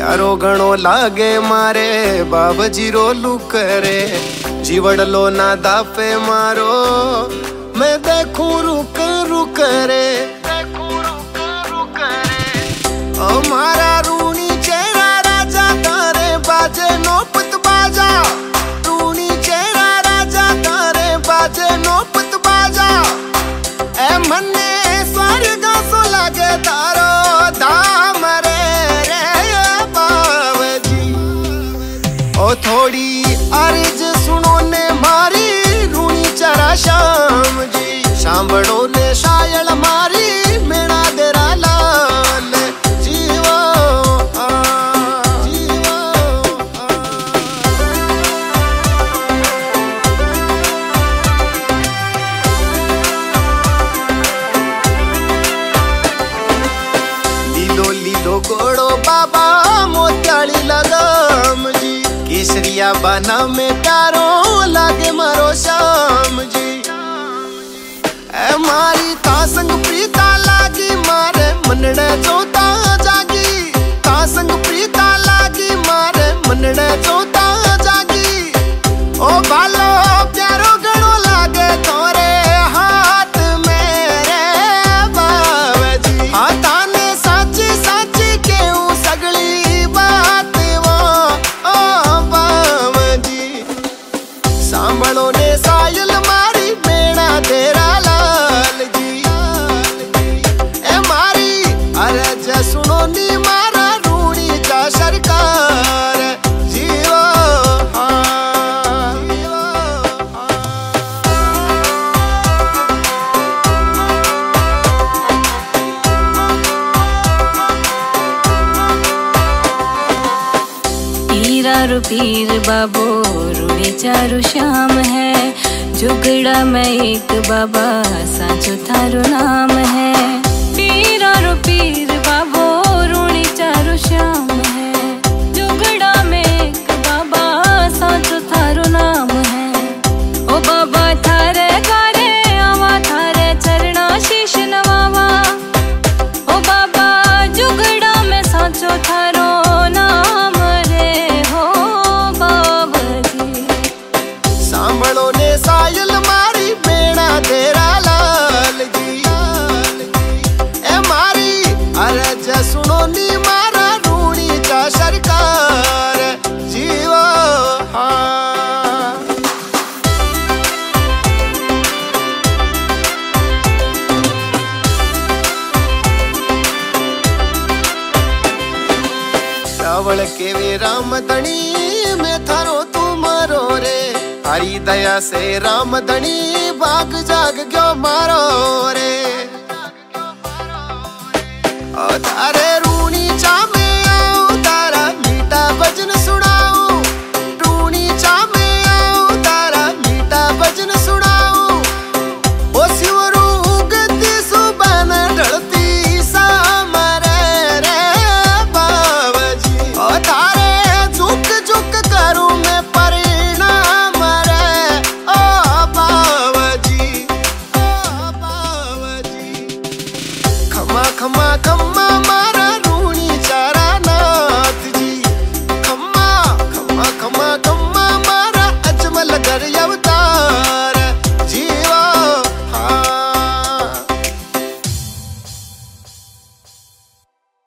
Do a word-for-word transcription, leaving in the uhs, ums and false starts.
प्यारो घणो लागे मारे बाबजी रोलू करे जीवड़लो ना दाफे मारो मैं देखूं रुक रुक रे ओ मारा रूनी चेहरा राजा तारे बाजे नौपत बाजा रूनी चेहरा राजा तारे बाजे नौपत बाजा ए मन्ने स्वर्ग सो लागे तारो धाम रे रे बाबजी ओ थोड़ी अर्ज सुनो ने मारी रूनी चरा शाम जी सांभळो ने शायल मारी मेणा देरा लाल जीवो आ, जीवो आ। लीलो लीलो गोड़ो बाबा मोत्याली लगाम जी केसरिया बाना में प्यारो लागे मारो शाम जी ए मारी ता संग प्रीता लागी मारे मनड़े चौथा जागी ता संग प्रीता लागी मारे मनड़े चौथा जागी ओ बालो प्यारो गणो लागे तोरे हाथ मेरे बाबजी हाँ ताने साची साची केहूं सगली बात वो ओ बाबजी सांभळो ने सायल मारी मेणा तेरा सुनो नी मारा रूणी का सरकार जीवो हाँ, जीवो हाँ। पीरा रू पीर बाबो रूणी चारू श्याम है जुगड़ा में एक बाबा साचो थारो नाम है पीरा रू पीर बाबो रूणी चारो श्याम है जुगड़ा में एक बाबा साचो थारो नाम है ओ बाबा थारे गारे आवा थारे चरणा शीश नवावा ओ बाबा जुगड़ा में साचो थारो नाम रे हो बाबजी सांभळो ने सायल मारी मेणा तेरा लाल जी अर्ज सुनो नी मारा रूणी का सरकार जीवो हाँ। रावण के वे राम धनी में थारो तुमारो रे हरी दया से राम धनी भाग जाग क्यों मारो रे तारे रूणी चाम